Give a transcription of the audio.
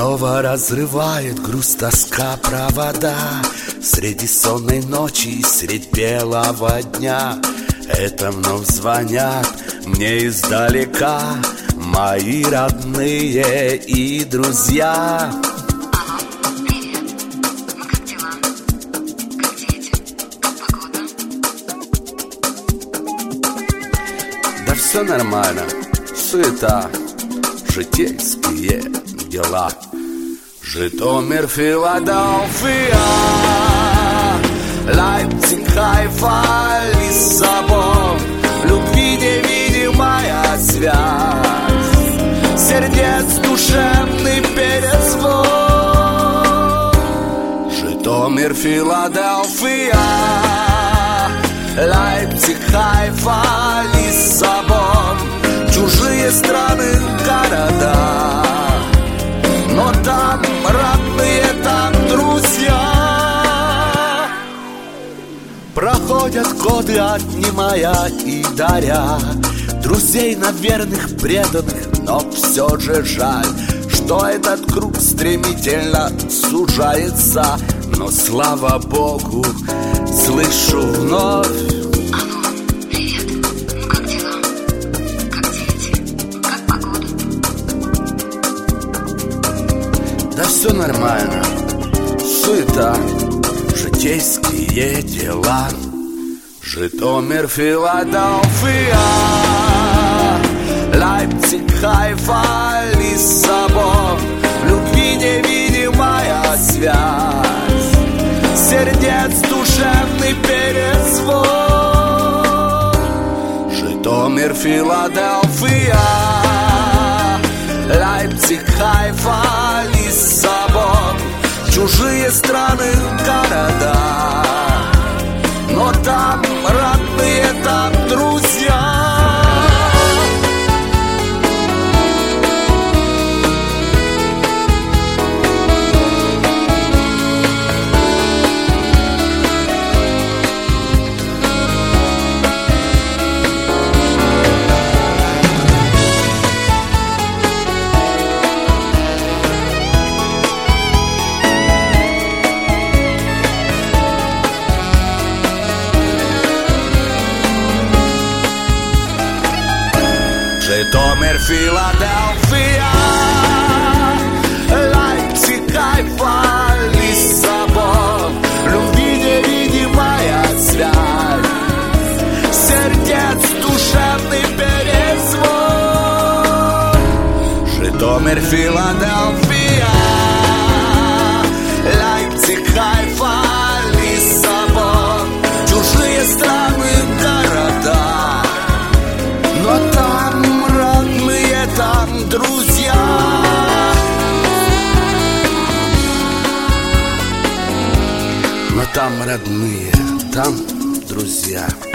Снова разрывает грусть, тоска, провода среди сонной ночи и средь белого дня. Это вновь звонят мне издалека мои родные и друзья. Алло, привет. Ну как дела? Как дети? Как погода? Да все нормально, суета, житейские дела. Житомир, Филадельфия, Лейпциг, Хайфа, Лиссабон. В любви невидимая связь, сердец душевный перезвон. Житомир, Филадельфия, Лейпциг, Хайфа, Лиссабон. Чужие страны, города, но там родные, там друзья. Проходят годы, отнимая и даря друзей на верных, преданных, но все же жаль, что этот круг стремительно сужается. Но слава Богу, слышу вновь: алло, привет. Ну как дела? Как дети? Как погода? да все нормально, суета, житейские дела. Житомир, Филадельфия, Лейпциг, Хайфа, Лиссабон. В любви невидимая связь, сердец душевный перезвон. Житомир, Филадельфия, Лейпциг, Хайфа, Лиссабон. Чужие страны, города, но там родные, там друзья. Житомир, Филадельфия, Лейпциг, Хайфа, Лиссабон. Любви невидимая связь, сердец душевный перезвон. Житомир, Филадельфия, Лейпциг, Хайфа, Лиссабон. Чужие страны, города, но там родные, там друзья. Но там родные, там друзья.